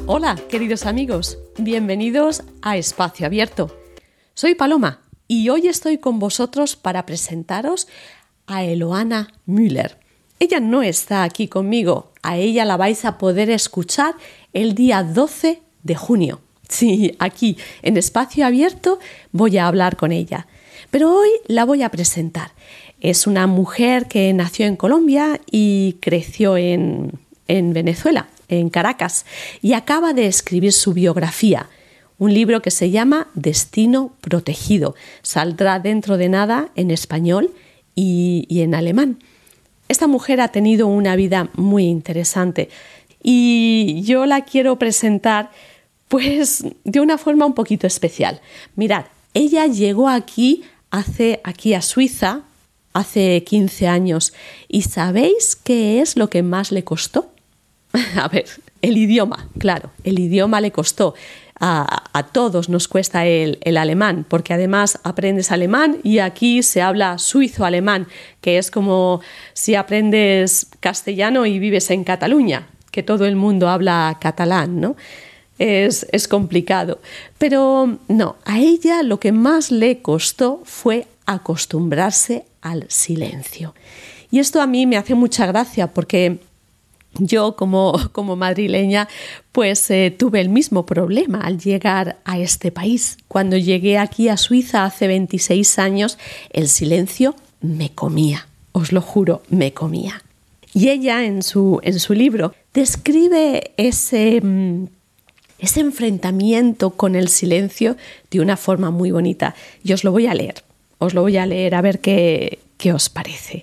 Hola, queridos amigos, bienvenidos a Espacio Abierto. Soy Paloma y hoy estoy con vosotros para presentaros a Eloana Müller. Ella no está aquí conmigo, a ella la vais a poder escuchar el día 12 de junio. Sí, aquí en Espacio Abierto voy a hablar con ella, pero hoy la voy a presentar. Es una mujer que nació en Colombia y creció en Venezuela, en Caracas, y acaba de escribir su biografía, un libro que se llama Destino Protegido. Saldrá dentro de nada en español y en alemán. Esta mujer ha tenido una vida muy interesante y yo la quiero presentar pues de una forma un poquito especial. Mirad, ella llegó aquí a Suiza hace 15 años y ¿sabéis qué es lo que más le costó? A ver, el idioma, claro, el idioma le costó. A todos nos cuesta el alemán, porque además aprendes alemán y aquí se habla suizo-alemán, que es como si aprendes castellano y vives en Cataluña, que todo el mundo habla catalán, ¿no? Es complicado. Pero no, a ella lo que más le costó fue acostumbrarse al silencio. Y esto a mí me hace mucha gracia porque yo como madrileña pues tuve el mismo problema al llegar a este país. Cuando llegué aquí a Suiza hace 26 años, el silencio me comía, os lo juro, me comía. Y ella en su libro describe ese enfrentamiento con el silencio de una forma muy bonita. Y os lo voy a leer a ver qué os parece.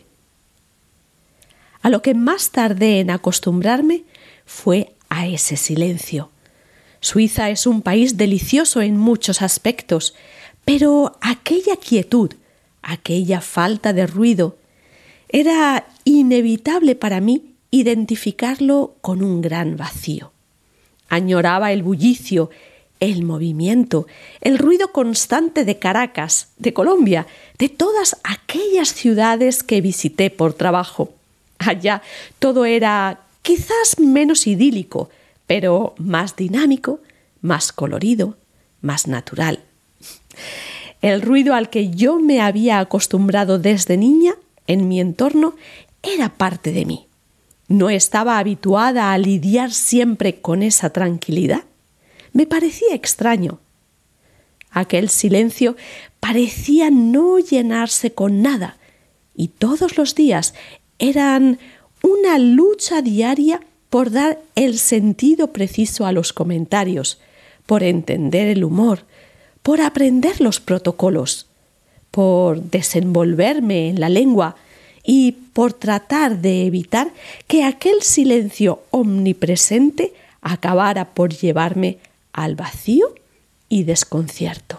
A lo que más tardé en acostumbrarme fue a ese silencio. Suiza es un país delicioso en muchos aspectos, pero aquella quietud, aquella falta de ruido, era inevitable para mí identificarlo con un gran vacío. Añoraba el bullicio, el movimiento, el ruido constante de Caracas, de Colombia, de todas aquellas ciudades que visité por trabajo. Allá todo era quizás menos idílico, pero más dinámico, más colorido, más natural. El ruido al que yo me había acostumbrado desde niña en mi entorno era parte de mí. No estaba habituada a lidiar siempre con esa tranquilidad. Me parecía extraño. Aquel silencio parecía no llenarse con nada y todos los días eran una lucha diaria por dar el sentido preciso a los comentarios, por entender el humor, por aprender los protocolos, por desenvolverme en la lengua y por tratar de evitar que aquel silencio omnipresente acabara por llevarme al vacío y desconcierto.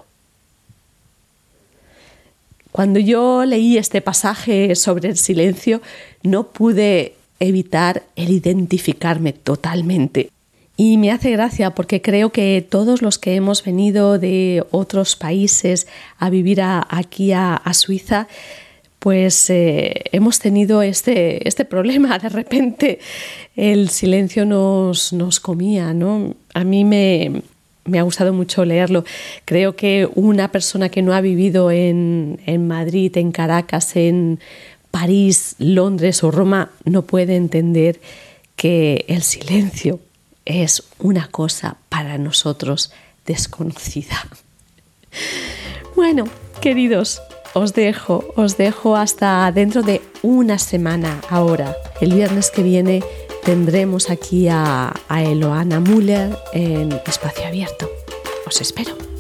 Cuando yo leí este pasaje sobre el silencio, no pude evitar el identificarme totalmente. Y me hace gracia porque creo que todos los que hemos venido de otros países a vivir aquí a Suiza, pues hemos tenido este problema. De repente el silencio nos comía, ¿no? A mí me ha gustado mucho leerlo. Creo que una persona que no ha vivido en Madrid, en Caracas, en París, Londres o Roma no puede entender que el silencio es una cosa para nosotros desconocida. Bueno, queridos, os dejo hasta dentro de una semana ahora. El viernes que viene tendremos aquí a Eloana Müller en Espacio Abierto. Os espero.